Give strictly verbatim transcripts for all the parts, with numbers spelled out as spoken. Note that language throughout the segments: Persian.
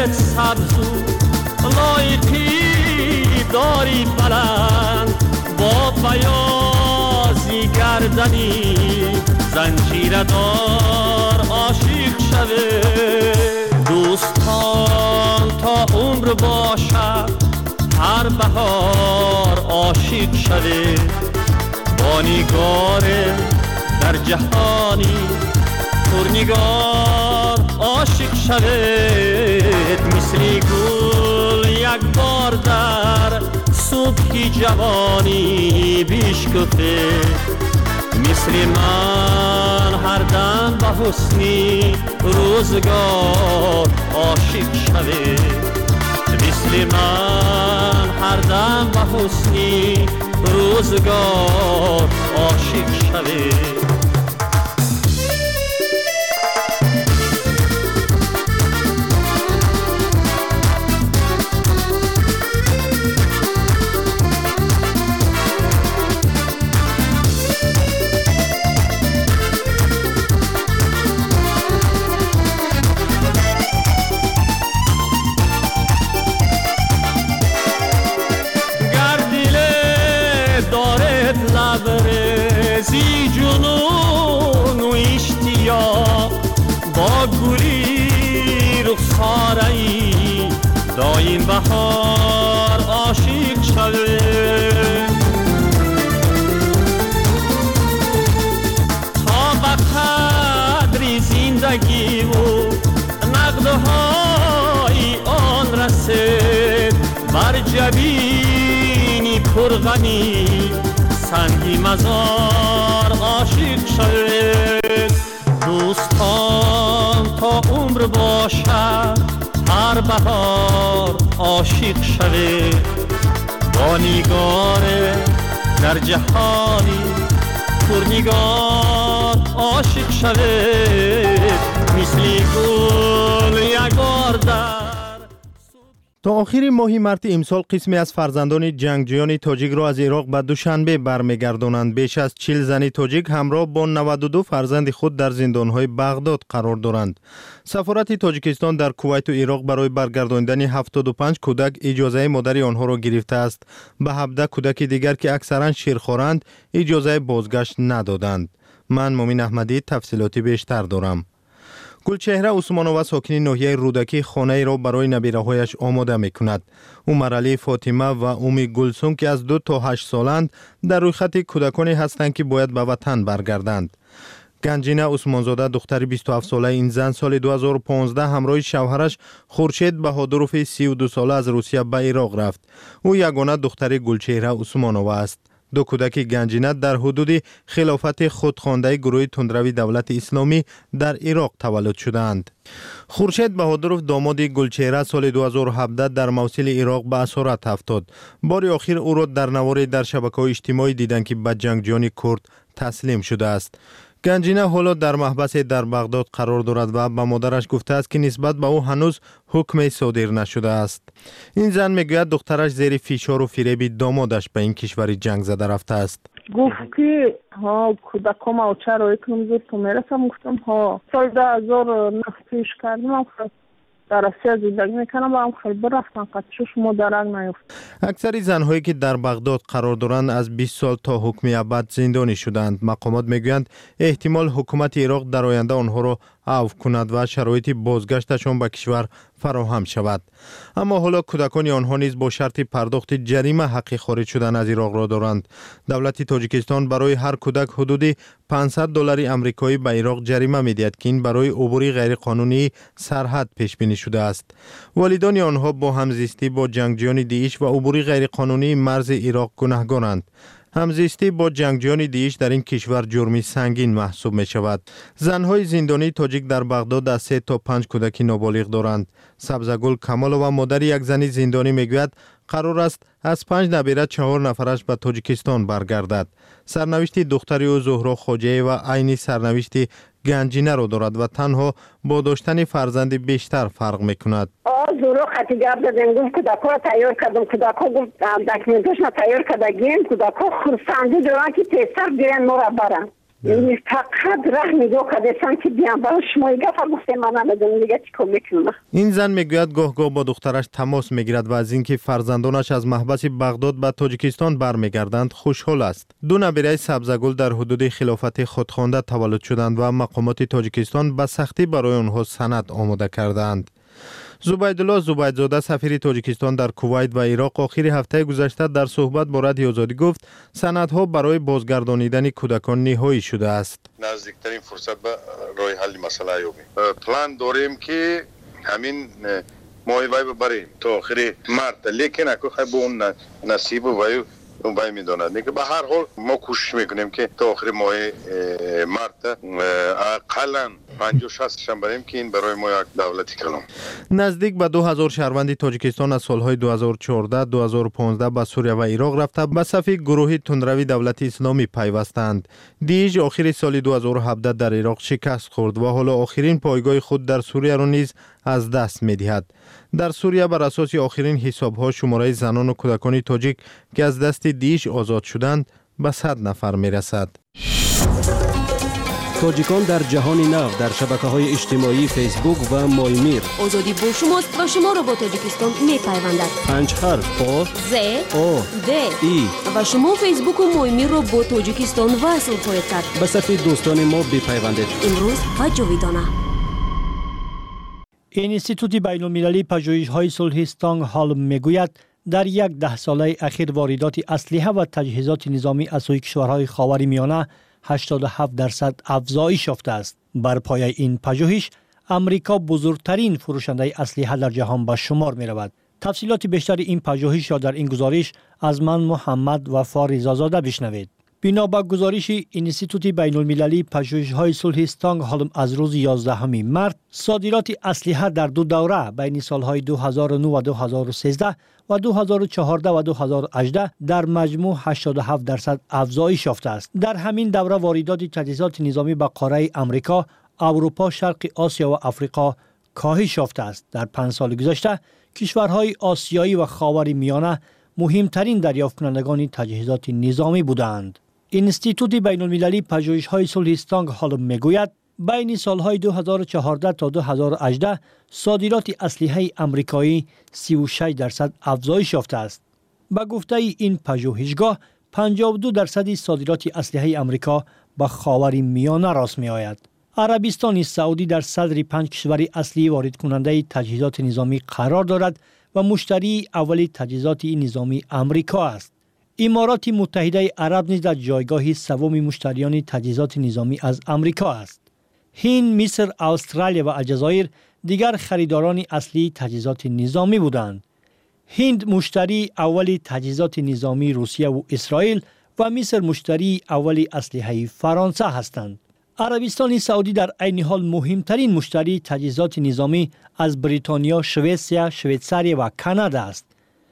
سبزو لایقی داری بلند با بیازی گردنی زنجیر دار عاشق شوه دوستان تا عمر باشد هر بهار عاشق شوه با نگار در جهانی پرنگار عاشق شوید مثل گل یک بار در صبحی جوانی بشکفه مثل من هر دم به حسنی روزگار عاشق شوید مثل من هر دم به حسنی روزگار عاشق شوید زی جنون و اشتیاق با گلی رخساره‌ای دایم بهار عاشق شوه تا به قدری زندگی و نقدهای آن رسید بر جبینی پرغمی سنگی مزار عاشق شوید دوستان تا عمر باشد هر بهار عاشق شوید با نگار در جهانی پرنگار عاشق شوید مثل گل یک بار در تا آخر ماه مارس امسال قسمی از فرزندان جنگجویان تاجیک را از عراق به دوشنبه برمیگردانند. بیش از چهل زن تاجیک همراه با نود و دو فرزند خود در زندانهای بغداد قرار دارند. سفارت تاجیکستان در کویت و عراق برای برگرداندن هفتاد و پنج کودک اجازه مادری آنها را گرفته است. به هفده کودک دیگر که اکثرا شیرخوارند اجازه بازگشت ندادند. من مومن احمدی تفصیلاتی بیشتر دارم. گلچهره عثمانوه ساکن ناحیه رودکی خانه را برای نبیره‌هایش آماده می‌کند. عمر علی فاطمه و ام گلسوم که از دو تا هشت سالند در روی خط کودکانی هستند که باید به وطن برگردند. گنجینه عثمانزاده دختر بیست و هفت ساله این زن سال دو هزار و پانزده همراه شوهرش خورشید بهادروف سی و دو ساله از روسیه به عراق رفت. او یگانه دختر گلچهره عثمانوه است. دو کودک گنجینه در حدود خلافت خودخوانده گروه تندروی دولت اسلامی در عراق تولد شدند. خورشید بهادروف داماد گلچهره سال دو هزار و هفده در موصل عراق به اسارت افتاد. بار آخر او را در نوار در شبکه‌های اجتماعی دیدند که به جنگجویان کرد تسلیم شده است. گنجینه حالا در محبس در بغداد قرار دارد و به مادرش گفته است که نسبت به او هنوز حکم صادر نشده است. این زن میگوید دخترش زیر فشار و فریب دامادش به این کشور جنگ زده رفته است. گفت که ها کودکام او چرا یکم زود تو میرسم. گفتم ها سال دو هزار و نه پیش کردم در روسیه زندگی میکنم و هم خیلی رفتن قطعش ما درک نیفت. اکثر زنهایی که در بغداد قرار دارند از بیست سال تا حکم ابد زندانی شدند. مقامات میگویند احتمال حکومت عراق در آینده آنها را عفو کند و شرایط بازگشتشان به کشور فراهم شود. اما حالا کودکان آنها نیز با شرط پرداخت جریمه حق خارج شدن از عراق را دارند. دولت تاجیکستان برای هر کودک حدود پانصد دلار آمریکایی به عراق جریمه می‌دهد که این برای عبور غیرقانونی سرحد پیش بینی شده است. والدان آنها با همزیستی با جنگجویان داعش و عبور غیرقانونی مرز عراق گناهکارند. همزیستی با جنگجویان داعش در این کشور جرمی سنگین محسوب می شود. زنهای زندانی تاجیک در بغداد از سه تا پنج کودک نابالغ دارند. سبزگل کمالووا مادر یک زن زندانی میگوید قرار است از پنج نبیره چهار نفرش به تاجیکستان برگردد. سرنوشت دختری او زهرا خواجه و عینی سرنوشت گنجینه را دارد و تنها با داشتن فرزند بیشتر فرق میکند. آه زهرا خطی گردن گفت کودکا را تیار کردم. کودکا گفت دکمنتش را تیار کردگیم. کودکا خورسندی دارن که تیستر بیرن ما را برن. این فقط رحم دو کدستان که بیان با شما گفتم گفتم من ندونم دیگه چیکار میکنم. این زن میگوید گاه گاه با دخترش تماس میگیرد و از اینکه فرزندانش از محبس بغداد به تاجیکستان برمیگردند خوشحال است. دو نبیره سبزگل در حدود خلافت خودخوانده تولد شدند و مقامات تاجیکستان به سختی برای آنها سند آماده کردند. زبیدالله زبیدزاده سفیر تاجیکستان در کویت و عراق آخر هفته گذشته در صحبت با رادیو آزادی گفت سندها برای بازگردانیدن کودکان نهایی شده است. نزدیکترین فرصت به راه حل مسئله یابیم. پلان داریم که همین ماه وای ببریم تا آخر مارت، لیکن اگه خب اون نصیب وای وای میداند. که به هر حال ما کوشش میکنیم که تا آخر ماه مارت اقلا پنجاه شصت شم بریم که این برای ما یک دولتی کلام. نزدیک به دو هزار شهروند تاجیکستان از سالهای دو هزار و چهارده دو هزار و پانزده به سوریه و عراق رفته به صف گروه تندروی دولت اسلامی پیوستند. دیج آخر سال دو هزار و هفده در عراق شکست خورد و حالا آخرین پایگاه خود در سوریه را نیز از دست می‌دهد. در سوریه بر اساس آخرین حساب‌ها شماره زنان و کودکان تاجیک که از دست دیج آزاد شدند به صد نفر می‌رسد. تاجیکان در جهان نو در شبکه‌های اجتماعی فیسبوک و مایمیر. آزادی با شماست و شما را با تاجیکستان می‌پیوندد. پنج حرف آ ز او د ای و شما فیسبوک و مایمیر را با تاجیکستان وصل خواهید کرد. به صفحه دوستان ما بپیوندید. امروز و جاویدانه. اینستیتوت بین‌المللی پژوهش‌های صلح استکهلم میگوید در یک ده ساله اخیر واردات اسلحه و تجهیزات نظامی از سوی کشورهای خاورمیانه هشتاد و هفت درصد افزایش یافته است. بر پایه این پژوهش امریکا بزرگترین فروشنده اسلحه در جهان به شمار می رود. تفصیلات بیشتر این پژوهش را در این گزارش از من محمد وفا رضازاده بشنوید. بنا به گزارش اینستیتوت بین‌المللی پژوهش‌های صلح استکهلم از روز یازدهم مارس، صادرات اسلحه در دو دوره بین سالهای دو هزار و نه و دو هزار و سیزده و دو هزار و چهارده و دو هزار و هجده در مجموع هشتاد و هفت درصد افزایش یافته است. در همین دوره واردات تجهیزات نظامی به قاره امریکا، اروپا، شرق آسیا و آفریقا کاهش یافته است. در پنج سال گذشته کشورهای آسیایی و خاورمیانه مهمترین دریافت کنندگان تجهیزات نظامی بودند. اینستیتوت بین‌المللی پژوهش‌های صلح استکهلم میگوید بین سالهای دو هزار و چهارده تا دو هزار و هجده صادرات اسلحه آمریکایی سی و شش درصد افزایش یافته است. به گفته این پژوهشگاه پنجاه و دو درصد صادرات اسلحه آمریکا به خاورمیانه راست می‌آید. عربستان سعودی در صدر پنج کشور اصلی وارد کننده تجهیزات نظامی قرار دارد و مشتری اولی تجهیزات نظامی آمریکا است. امارات متحده عرب نیز در جایگاه سوم مشتریان تجهیزات نظامی از آمریکا است. هند، مصر، استرالیا و الجزایر دیگر خریداران اصلی تجهیزات نظامی بودند. هند مشتری اولی تجهیزات نظامی روسیه و اسرائیل و مصر مشتری اولی اسلحه فرانسه هستند. عربستان سعودی در عین حال مهمترین مشتری تجهیزات نظامی از بریتانیا، سوئیسریا، شویتزاری و کانادا است.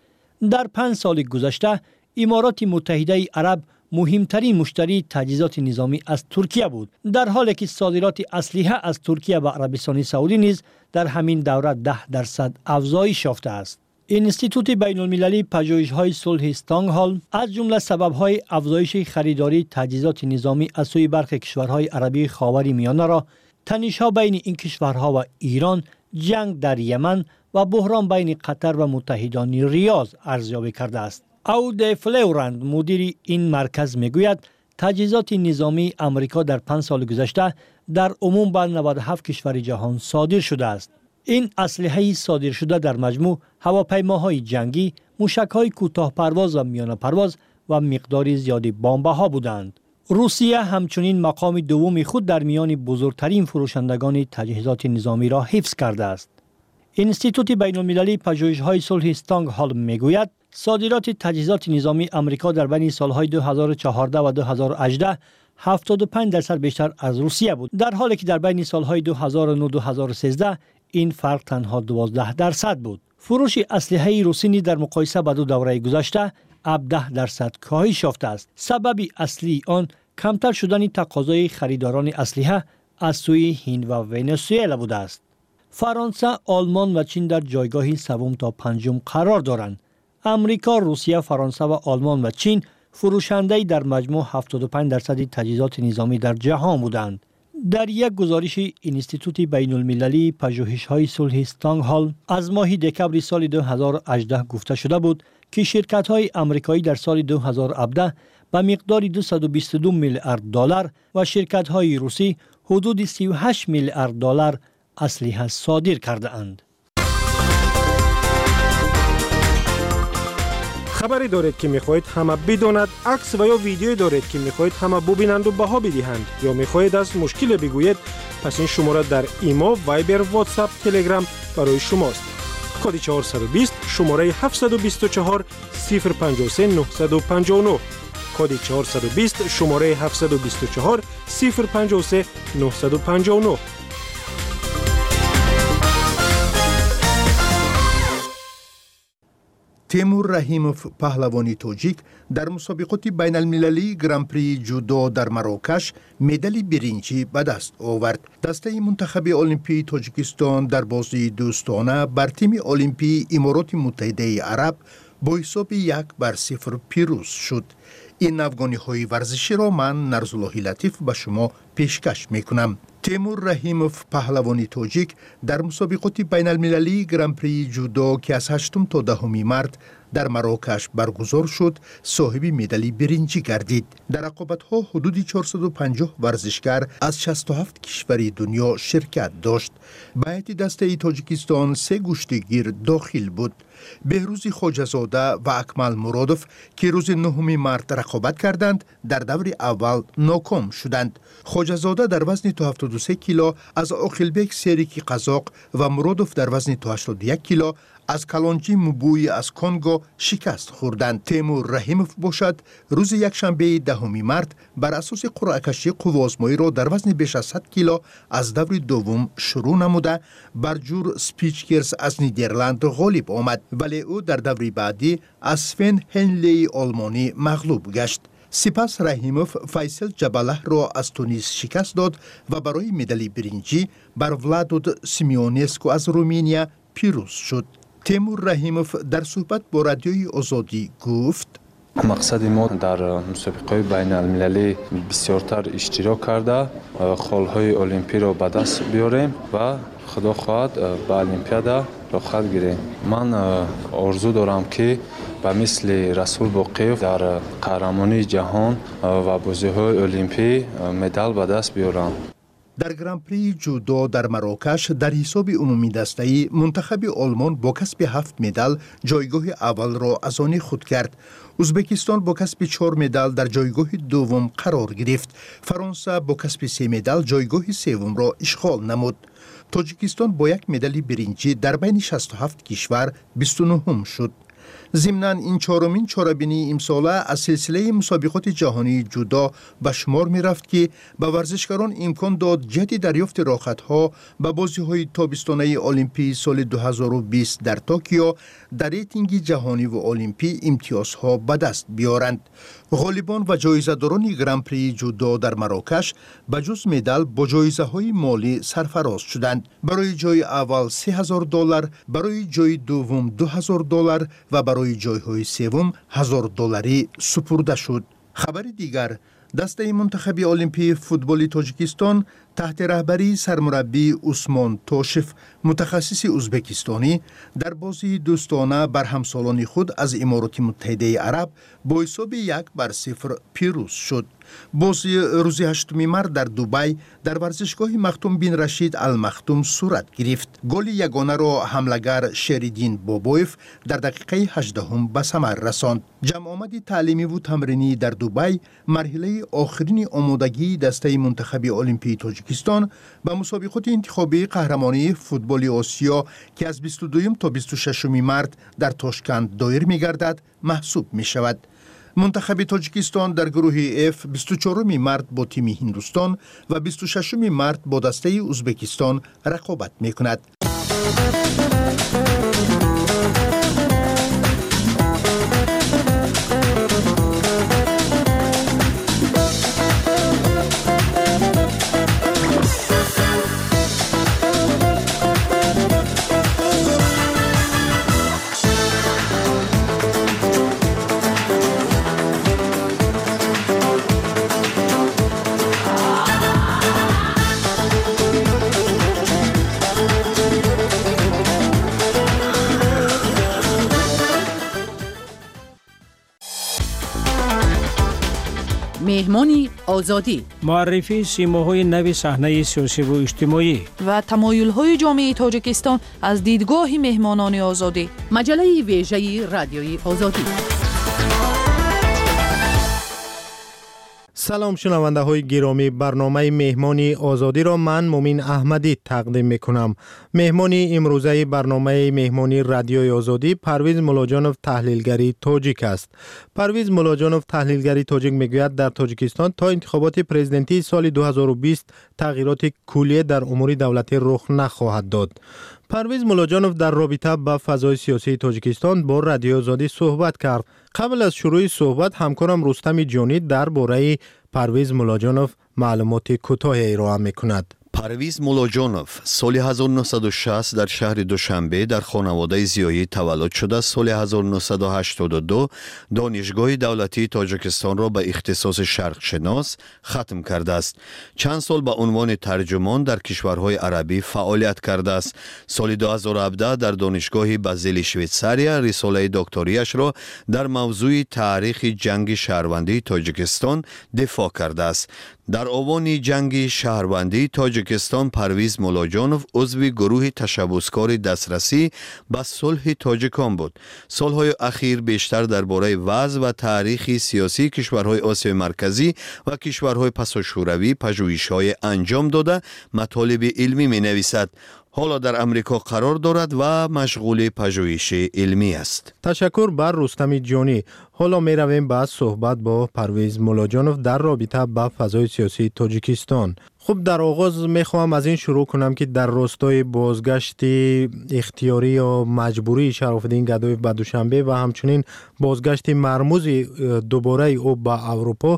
در پنج سال گذشته امارات متحده عرب مهمترین مشتری تجهیزات نظامی از ترکیه بود، در حالی که صادرات اسلحه از ترکیه به عربستان سعودی نیز در همین دوره ده درصد افزایش یافته است. اینستیتوت بین‌المللی پژوهش‌های صلح استکهلم از جمله سبب‌های افزایش خریداری تجهیزات نظامی از سوی برخی کشورهای عربی خاورمیانه را تنش‌ها بین این کشورها و ایران، جنگ در یمن و بحران بین قطر و متحدان ریاض ارزیابی کرده است. اود فلورند مدیر این مرکز میگوید تجهیزات نظامی آمریکا در پنج سال گذشته در عموم به نود و هفت کشور جهان صادر شده است. این اسلحه صادر شده در مجموع هواپیماهای جنگی، موشک‌های کوتاه پرواز و میانه پرواز و مقدار زیادی بمب‌ها بودند. روسیه همچنین مقام دوم خود در میان بزرگترین فروشندگان تجهیزات نظامی را حفظ کرده است. اینستیتوت بین‌المللی پژوهش‌های صلح استکهلم میگوید صادرات تجهیزات نظامی آمریکا در بین سالهای دو هزار و چهارده و دو هزار و هجده هفتاد و پنج درصد بیشتر از روسیه بود، در حالی که در بین سالهای دو هزار و نه و دو هزار و سیزده این فرق تنها دوازده درصد بود. فروش اسلحه روسی نیز در مقایسه با دو دوره گذشته هفده درصد کاهش یافته است. سبب اصلی آن کمتر شدن تقاضای خریداران اسلحه از سوی هند و ونزوئلا بوده است. فرانسه، آلمان و چین در جایگاه سوم تا پنجم قرار دارند. امریکا، روسیه، فرانسه و آلمان و چین فروشنده در مجموع هفتاد و پنج درصد تجهیزات نظامی در جهان بودند. در یک گزارش اینستیتوت بین المللی پژوهش‌های صلح استانگهولم از ماه دکمبر سال دو هزار و هجده گفته شده بود که شرکت‌های آمریکایی در سال دو هزار و هفده به مقدار دویست و بیست و دو میلیارد دلار و شرکت‌های روسی حدود سی و هشت میلیارد دلار اسلحه صادر کرده اند. خبری دارید که میخواهید همه بداند، عکس و یا ویدیویی دارید که میخواهید همه ببینند و بها بدهند یا میخواهید از مشکل بگویید، پس این شماره در ایما، وایبر، واتساپ، تلگرام برای شماست. کد چهارصد و بیست شماره هفتصد و بیست و چهار صفر پنجاه و سه نهصد و پنجاه و نه. کد چهارصد و بیست شماره هفتصد و بیست و چهار صفر پنجاه و سه نهصد و پنجاه و نه. تیمور رحیموف پهلوانی توجیک در مسابقات بین المللی گرانپری جودو در مراکش مدال برنجی به دست آورد. دسته منتخب المپی تاجیکستان در بازی دوستانه بر تیم المپی امارات متحده عرب با حساب یک بر صفر پیروز شد. این افغانی های ورزشی را من نرزالله لطیف به شما پیشکش میکنم. تیمور رحیموف پهلوانی توجیک در مسابقات بین المللی گرانپری جودو که از هشتم تا دهم مارس در مراکش برگزار شد صاحب مدال برنجی گردید. در رقابت‌ها حدود چهارصد و پنجاه ورزشکار از شصت و هفت کشور دنیا شرکت داشت. به هیئت دسته تاجیکستان سه گشتگیر داخل بود. بهروز خواجه‌زاده و اکمل مرادوف که روز نهم مارس رقابت کردند در دور اول ناکام شدند. خواجه‌زاده در وزن تا هفتاد و سه کیلو از عاقلبک سریکی قزاق و مرادوف در وزن تا هشتاد و یک کیلو از کلانجی مبوی از کنگو شکست خوردند. تیمور رحیموف باشد روز یکشنبه دهم مارس بر اساس قرعه کشی قوازمایی را در وزن بیش از صد کیلو از دور دوم شروع نموده بر جور سپیچکرز از نیدرلند غالب آمد، ولی او در دور بعدی از سوین هنلی آلمانی مغلوب گشت. سپس رحیموف فیصل جبله را از تونس شکست داد و برای مدال برنجی بر ولادود سیمیونسکو از رومانیا پیروز شد. تیمور رحیموف در صحبت با رادیوی آزادی گفت: مقصد ما در مسابقه بین المللی بسیارتر اشتراک کرده خالهای المپی را به دست بیاریم و خدا خواهد به المپیادا داخل گیریم. من آرزو دارم که به مثل رسول باقیف در قهرمانی جهان و بازی‌های المپی مدال به دست بیارم. در گرانپری جودو در مراکش در حساب عمومی دسته‌ای منتخب آلمان با کسب هفت مدال جایگاه اول را از آن خود کرد. ازبکستان با کسب چهار مدال در جایگاه دوم قرار گرفت. فرانسه با کسب سه مدال جایگاه سوم را اشغال نمود. تاجیکستان با یک مدال برنجی در بین شصت و هفت کشور بیست و نهم شد. ضمناً این چهارمین چهاربینی امساله از سلسله مسابقات جهانی جودو به شمار می رفت که به ورزشکاران امکان داد جهت دریافت راحت‌ها به بازی‌های تابستانه المپی سال دو هزار و بیست در توکیو در ریتینگ جهانی و المپی امتیازها به دست بیارند. غالبان و جایزه‌داران گرانپری جودو در مراکش به جز مدال با جایزه‌های مالی سرفراز شدند. برای جای اول سه هزار دلار، برای جای دوم دو هزار دلار و برای جایهای سوم هزار دلاری سپرده شد. خبر دیگر، دسته منتخب المپی فوتبال تاجیکستان تحت رهبری سرمربی عثمان توشف متخصص ازبکستانی در بازی دوستانه بر همسالان خود از امارات متحده عرب با حساب یک بر صفر پیروز شد. بازی روز هشتم مارس در دبی در ورزشگاه مختوم بن رشید المختوم صورت گرفت. گل یگانه را حمله‌گر شریدین بابویف در دقیقه هجدهم به ثمر رساند. جمع آمد تعلیمی و تمرینی در دبی مرحله آخرین آمادگی دسته منتخب المپی تاجیکستان به مسابقات انتخابی قهرمانی فوتبال آسیا که از بیست و دوم تا بیست و ششم مارس در تاشکند دایر می‌گردد محسوب می‌شود. منتخب تاجیکستان در گروه F بیست و چهارم مارس با تیم هندوستان و بیست و ششم مارس با دسته ازبکستان رقابت می‌کند. مهمانی آزادی، معرفی سیماهای نو صحنه سیاسی و اجتماعی و تمایل‌های جامعه تاجیکستان از دیدگاه مهمانان آزادی. مجله ویژه رادیوی آزادی. سلام شنونده های گرامی، برنامه مهمانی آزادی را من مومین احمدی تقدیم می کنم. مهمانی امروزه برنامه مهمانی رادیوی آزادی پرویز ملاجانوف تحلیلگری تاجیک است. پرویز ملاجانوف تحلیلگری تاجیک میگوید در تاجیکستان تا انتخابات پرزیدنتی سال دو هزار و بیست تغییرات کلی در امور دولتی رخ نخواهد داد. پرویز ملاجانوف در رابطه با فضای سیاسی تاجیکستان با رادیو آزادی صحبت کرد. قبل از شروع صحبت همکارم رستم جانی درباره پرویز ملاجانوف معلومات کوتاهی ارائه می‌کند. پرویز ملاجانوف سال هزار و نهصد و شصت در شهر دوشنبه در خانواده زیایی تولد شده. سال هزار و نهصد و هشتاد و دو دانشگاه دولتی تاجیکستان را به اختصاص شرق شناس ختم کرده است. چند سال به عنوان ترجمان در کشورهای عربی فعالیت کرده است. سال دو هزار و هفده در دانشگاه بازل شویتزاریا رساله دکتریش را در موضوع تاریخ جنگ شهروندی تاجیکستان دفاع کرده است. در آوان جنگ شهروندی تاجیکستان پرویز ملاجانوف عضو گروه تشبسکار دسترسی به صلح تاجیکان بود. سالهای اخیر بیشتر درباره وضع و تاریخ سیاسی کشورهای آسیای مرکزی و کشورهای پساشوروی پژوهش‌های انجام داده مطالب علمی می‌نویسد. حالا در امریکا قرار دارد و مشغول پژوهش علمی است. تشکر بر رستم جانی. حالا می رویم با صحبت با پرویز ملاجانوف در رابطه با فضای سیاسی تاجیکستان. خب در آغاز می خواهم از این شروع کنم که در راستای بازگشت اختیاری یا مجبوری شراف‌الدین گدایف به دوشنبه و همچنین بازگشت مرموز دوباره او به اروپا،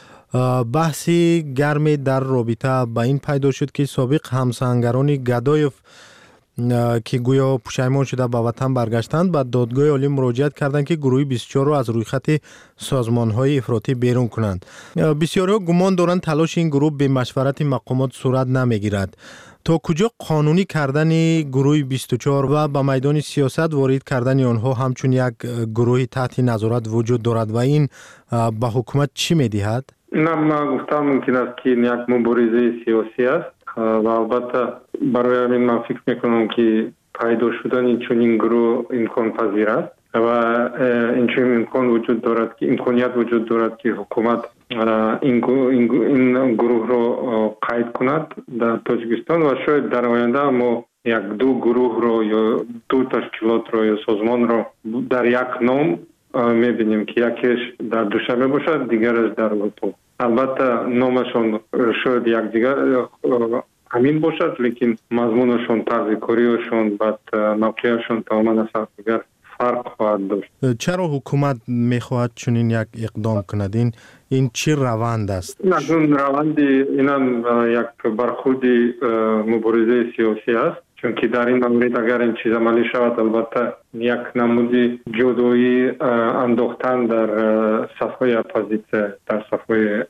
بحثی گرمی در رابطه با این پیدا شد که سابق همسنگران گدایف که گویا پشیمان شده به وطن برگشتند به دادگاه عالی مراجعت کردند که گروه بیست و چهار را از روی خط سازمان‌های افراطی بیرون کنند. بسیاری‌ها گمان دارند تلاش این گروه به مشورت مقامات صورت نمیگیرد. تا کجا قانونی کردن گروه بیست و چهار و به میدان سیاست وارد کردن آنها همچون یک گروه تحت نظارت وجود دارد و این به حکومت چی می‌دهد؟ نه، من گفتم ممکن است که یک مبارزه سیاسی است و البته برای همین من فکر میکنم که پیدا شدن این چنین گروه امکان پذیر است و این چنین امکان وجود دارد که امکانیت وجود دارد که حکومت این این گروه را قید کند در تاجیکستان و شاید در آینده ما یک دو گروه را یا دو تشکیلات را یا سازمان را در یک نام میبینیم که یکیش در دوشنبه باشد، دیگرش در اروپا. البته نامشون شاید یک دیگر همین باشد، لیکن مضمونشون، طرز کاریشون، بعد موقعشون تماما از دیگر فرق خواهد داشت. چرا حکومت میخواهد چنین یک اقدام کند؟ این این چی روند است؟ نه، اون روند اینم یک برخورد مبارزه سیاسی است، چون که در این مورد اگر این چیز عملی شود البته یک نمودی جدایی انداختن در صفحه اپوزیسیون، در صفحه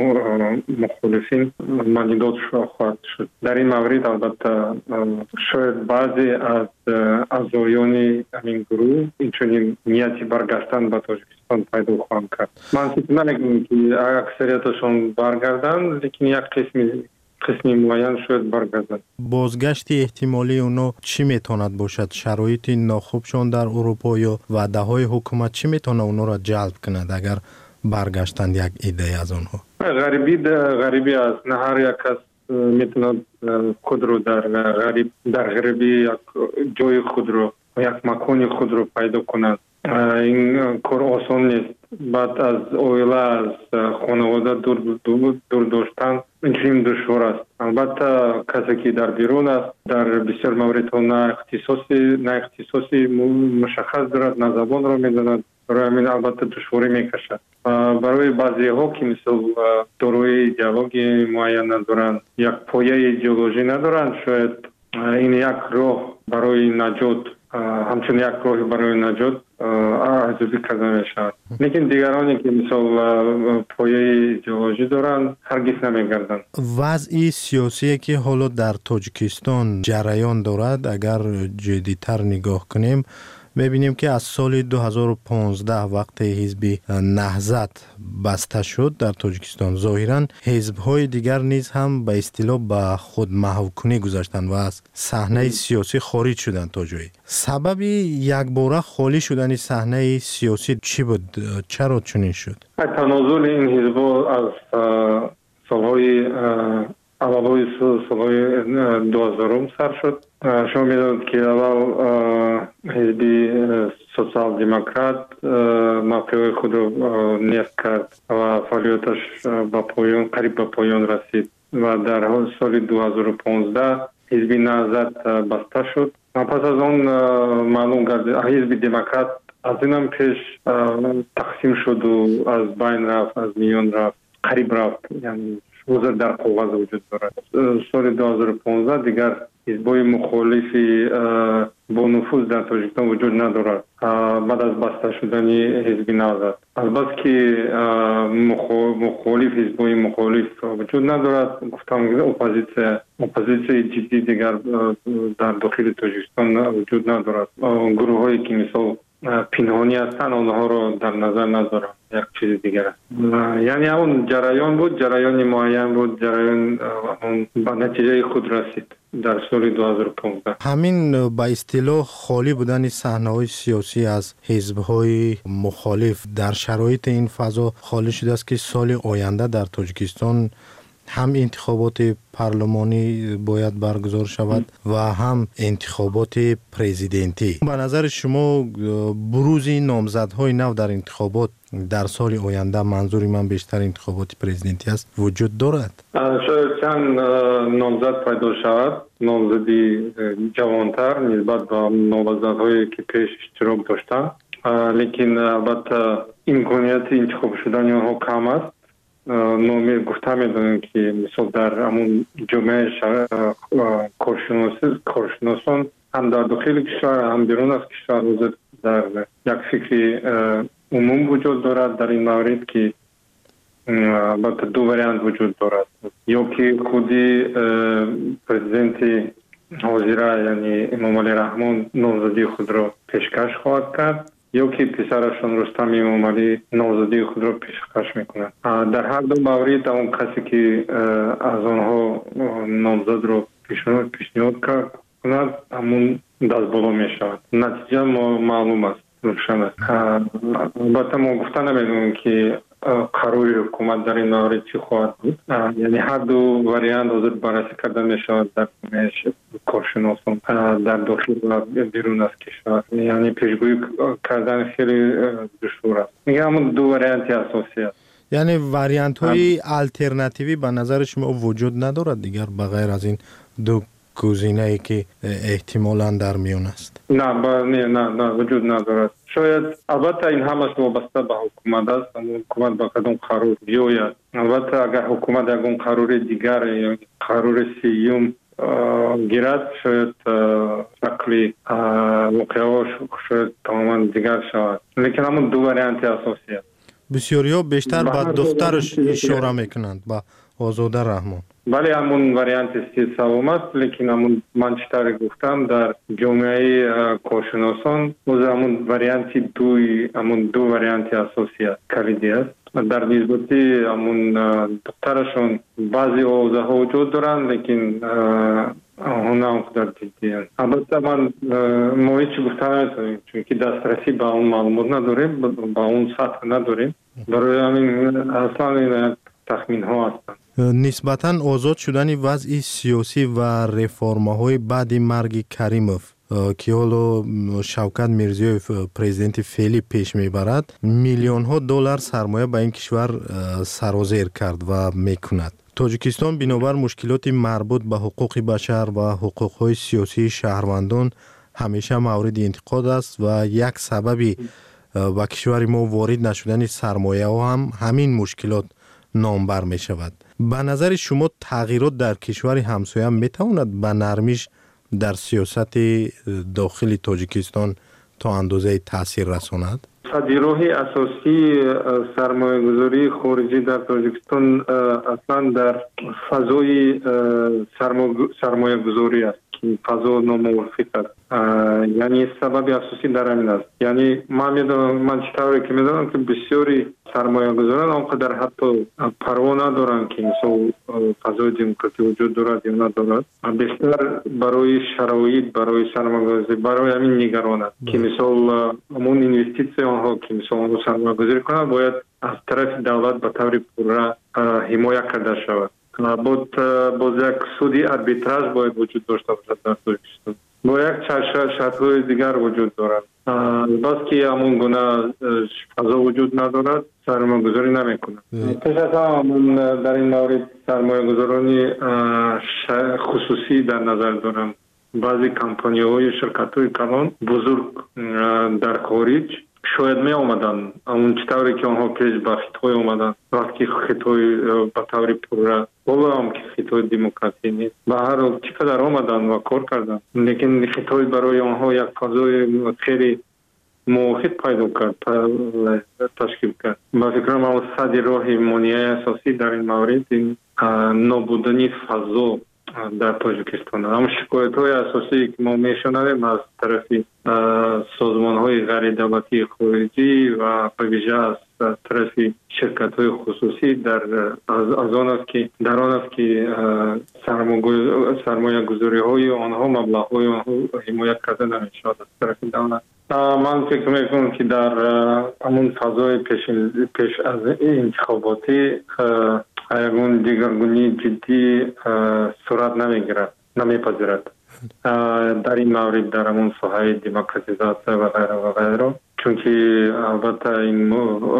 مخالفین مانیدات خواهد شد. در این مورد البته شاید بعضی از اعضایان این گروه این چنین نیتی برگشتن به تاجیکستان پیدا خواهند کرد. من فکر نمی‌کنم که اکثریتشون برگردن، لیکن یک قسمی قسمی معین شاید برگردن. بازگشت احتمالی اونا چی میتواند باشد؟ شرایط ناخوبشان در اروپا یا وعده های حکومت چی میتونه اونا را جلب کند اگر برگشتند یک ایده از آنها؟ غریبی غریبی است. نه هر یک کس میتونه خود رو در غریب در غریبی یک جای خود رو یک مکان خود رو پیدا کند. این کار آسان نیست. بعد از اویله از خانواده دور دور, دور داشتن این دشوار است. البته کسی که در بیرون است در بسیار موردها نه اختصاصی نه اختصاصی مشخص دارد، نه زبان را میداند، برای همین البته دشواری میکشد. برای بعضی ها که مثل داروی ایدئولوژی معین ندارند، یک پایه ایدئولوژی ندارند، شاید این یک راه برای نجات، همچنین یک راه برای نجات ارزیابی کرده میشود. لیکن دیگرانی که مثل پایه ایدئولوژی دارند هرگز نمیگردند. وضع سیاسی که حالا در تاجیکستان جریان دارد اگر جدی‌تر نگاه کنیم میبینیم که از سال دو هزار و پانزده وقت حزب نهضت بسته شد در تاجیکستان، ظاهرا حزب‌های دیگر نیز هم به اصطلاح به خود محو کنی گذاشتند و از صحنه سیاسی خارج شدند. تا جایی سبب یک باره خالی شدن صحنه سیاسی چی بود؟ چرا چنین شد؟ تنازل این حزب‌ها از سالهای اولای سالهای دو هزارم سر شد. شما می‌دانید که اول حزب سوسیال دموکرات موقع خود را نصب کرد و فعالیتش به پایان قریب به پایان رسید و در سال دو هزار و پانزده حزب نهضت بسته شد. پس از آن معلوم گردید حزب دموکرات از اینم پیش تقسیم شد و از بین رفت، از میان رفت، قریب رفت، یعنی حضور در قوت وجود دارد. سال دو هزار و پانزده دیگر حزب‌های مخالفی با نفوذ در تاجیکستان وجود ندارد بعد از بسته شدن حزب نهضت. البته که مخالف حزب‌های مخالف وجود ندارد، گفتم اپوزیسیون اپوزیسیون جدی دیگر در داخل تاجیکستان وجود ندارد. گروه‌هایی که مثل پنهانی هستند آنها را در نظر ندارم، یک چیز دیگر است. یعنی اون جریان بود، جریان معین بود، جریان به نتیجه خود رسید در سال دو هزار و پانزده. همین به اصطلاح خالی بودن صحنه‌های سیاسی از حزب‌های مخالف در شرایط این فضا خالی شده است که سال آینده در تاجیکستان هم انتخابات پارلمانی باید برگزار شود و هم انتخابات پرزیدنتی. به نظر شما بروز نامزدهای نو در انتخابات در سال آینده، منظوری من بیشتر انتخابات پرزیدنتی است، وجود دارد؟ شاید چند نامزد پیدا شود، نامزدی جوانتر نسبت به نامزدهایی که پیش اشتراک داشتند، لیکن البته امکانیت انتخاب شدن آنها کم است. ما گفته می‌دانیم که مثلا در همون جامعه کارشناسان هم در داخل کشور هم بیرون از کشور در یک فکر عموم وجود دارد در این مورد که البته دو وریانت وجود دارد، یا که خودی پرزیدنت حاضره یعنی امام علی رحمان نامزدی خود را پیشکش خواهد کرد، یا که پسرشون رستم امام علی نامزدی خود را پیشکش میکنند. در هر دو مورد اون کسی که از آنها نامزد را پیشنهاد کند همون دست بالا میشود. نتیجه معلوم است، روشن است. البته ما گفته نمیدونیم که قراری حکومت در این مورد چی خواهد بود. یعنی هر دو وریانت حاضر بررسی کرده می شود در کارشناسان در داخل و بیرون از کشور. یعنی پیشگویی کردن خیلی دشوار است. میگم همون دو وریانت اساسی است. یعنی وریانت های الटरनेटिव्ی به نظر شما وجود ندارد دیگر بغیر از این دو گزینه ای که احتمالاً در میون است؟ نه نه نه نه وجود ندارد. شاید البته این همش وابسته به حکومت است، حکومت با کدام قرار بیاید. البته اگر حکومت یکون قرار دیگر یا قرار سیوم گیرد شاید شکلی واقعا شاید تماما دیگر شود، لیکن همون دو وریانت اساسی است. بسیاری ها بیشتر به دخترش اشاره میکنند، با آزاده رحمان. بله همون وریانت سوم است، لیکن همون من چطور گفتم در جامعه کارشناسان همون وریانت دوی همون دو وریانت اساسی است، کلیدی است. در نسبتی همون دخترشون بعضی حوزه ها وجود دارند، لیکن آنها هم در جدی است. البته من ما هیچ گفته نمیتونیم چون که دسترسی به اون معلومات نداریم، به اون سطح نداریم، برای همین اصلا این تخمین ها هستند. نسبتاً آزاد شدن وضع سیاسی و رفرم‌های بعد مرگ کریموف که حالا شوکت میرزیویف پرزیدنت فعلی پیش میبرد، میلیون ها دلار سرمایه به این کشور سرازیر کرد و میکند. تاجیکستان بنابر مشکلات مربوط به حقوق بشر و حقوق‌های سیاسی شهروندان همیشه مورد انتقاد است و یک سببی به کشور ما وارد نشدن سرمایه ها هم همین مشکلات نامبر می شود. به نظر شما تغییرات در کشور همسایه می تواند به نرمیش در سیاست داخل تاجیکستان تا اندازه تاثیر رساند؟ راه اساسی سرمایه گذاری خارجی در تاجیکستان اصلا در فضای سرمایه گذاری است که فضا ناموافق است. یعنی سبب اساسی در همین است. یعنی من میدونم من چطوری که میدونم که بسیاری سرمایه گذاران آنقدر حتی پروا ندارن که مثلا فضای دموکراسی وجود دارد یا ندارد، بیشتر برای شرایط برای سرمایه گذاری برای همین نگرانند که مثلا همون اینوستیسی آنها که مثلا آنها سرمایه گذاری کنند باید از طرف دولت به طور پوره حمایت کرده شود. بود باز یک سودی اربیتراژ باید وجود داشته باشد در تاجیکستان. با یک شرط‌های دیگر وجود دارد. بس که همون گونه فضا وجود ندارد سرمایه گذاری نمی کنند. پیش از همون در این مورد سرمایه گذارانی خصوصی در نظر دارم. بعضی کمپانی های شرکت های کلان بزرگ در خارج شاید می آمدن اون چطوری که آنها پیش به خطای آمدن وقتی خطای به طور پوره بالا هم که خطای دموکراسی نیست به هر حال چقدر آمدن و کار کردن لیکن خطای برای آنها یک فضای خیلی موحد پیدا کرد تشکیل کرد. با فکرم اون صدی راه مانع اساسی در این مورد این نابودنی فضا در تاجیکستان. اما شکایت های اساسی که ما میشنویم از طرف سازمان های غیر دولتی خارجی و به ویژه از طرف شرکت های خصوصی در از آن است که در آن است که سرمایه گذاری های آنها مبلغ های آنها حمایت کرده نمیشد از طرف دولت. من فکر میکنم که در همون فضای پیش, پیش از انتخاباتی یکون دیگرگونی جدی صورت نمیگیرد نمیپذیرد در این مورد در همون ساحه دموکراتیزاسیون و غیره و غیره. چون که البته این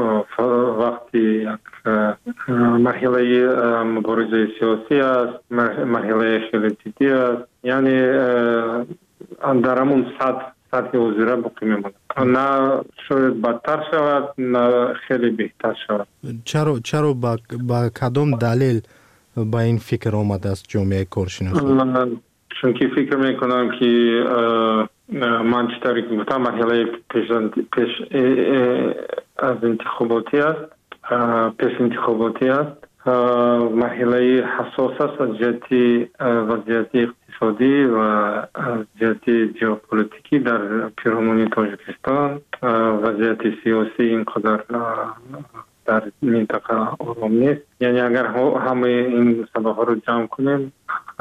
وقتی یک مرحله مبارزه سیاسی است، مرحله خیلی جدی است، یعنی در همون سطح سطح وزیره باقی میماند. نه شاید بدتر شود نه خیلی بهتر شود. چرا چرا با, با کدام دلیل با این فکر آمده است جامعه کارشناسی؟ چون که فکر میکنم که من چطوری که گفتم مرحله پیش, پیش از انتخاباتی است پیش انتخاباتی است مرحله حساس است از جهت وضعیت اقتصادی و از جهت ژئوپلیتیکی در پیرامون تاجیکستان. وضعیت سیاسی اینقدر در منطقه آرام نیست. یعنی اگر همه این سبب ها رو جمع کنیم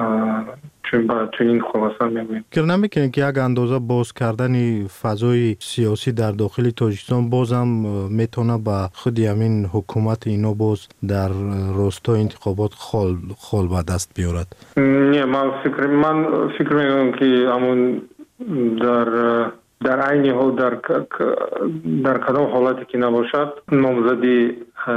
چون با چون این خلاصه می‌بینیم که نمی‌کنه که یک اندازه باز کردن فضای سیاسی در داخل تاجیکستان بازم میتونه با خود همین حکومت اینا باز در راستای انتخابات خال خال به دست بیارد. نه من فکر من فکر می‌کنم که همون در در عین حال در در کدام حالتی که نباشد نامزدی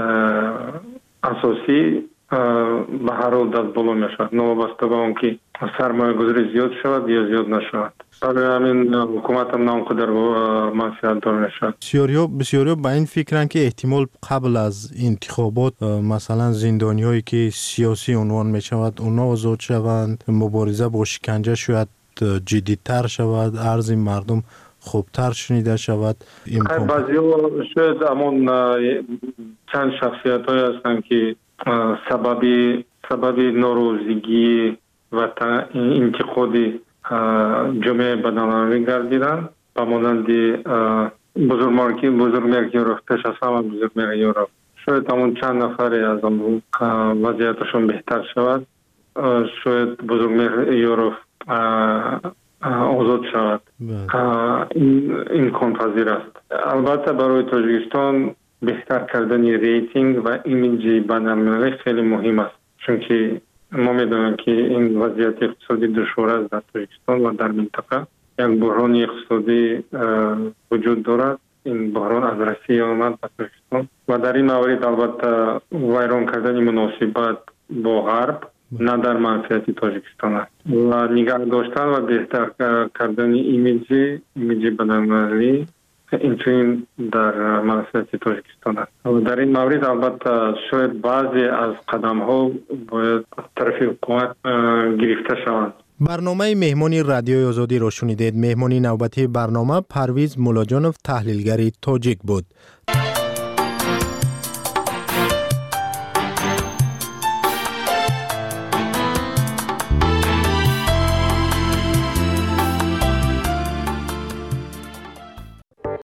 اساسی به هر حال دست بالا میشود نوابسته به اون که سرمایه گذاری زیاد شود یا زیاد نشود. برای همین حکومت هم نامقدر منفعت دار نشود. بسیاریا بسیاریا به این فکرن که احتمال قبل از انتخابات مثلا زندانی هایی که سیاسی عنوان می شود اونا آزاد شوند، مبارزه با شکنجه شاید جدیدتر شود، عرض مردم خوبتر شنیده شود. بعضی شاید همون چند شخصیت های هستند که سببی سببی ناروزگی و انتقادی جامعه بدنامه گردیدند به مانند بزرگمرگی بزرگمرگ یوروپ پیش از همه بزرگمرگ یوروپ. شاید همون چند نفری از آن وضعیتشون بهتر شود. شاید بزرگمرگ یوروپ آزاد شود. این امکان پذیر است. البته برای تاجیکستان بهتر کردن ریتینگ و ایمیج بین‌المللی خیلی مهم است. چون که ما میدونیم که این وضعیت اقتصادی دشوار است در تاجیکستان و در منطقه. یک بحران اقتصادی وجود دارد. این بحران از روسیه آمد به تاجیکستان و در این مورد البته ویران کردن مناسبت با غرب نه در منفعت تاجیکستان است و نگاه داشتن و بهتر کردن ایمیج ایمیج بین‌المللی این در منفعت تاجیکستان است. و در این مورد البته شاید بعضی از قدم ها باید از طرف حکومت گرفته شوند. برنامه مهمانی رادیوی آزادی را شنیدید. مهمانی نوبتی برنامه پرویز مولاجانوف تحلیلگر تاجیک بود.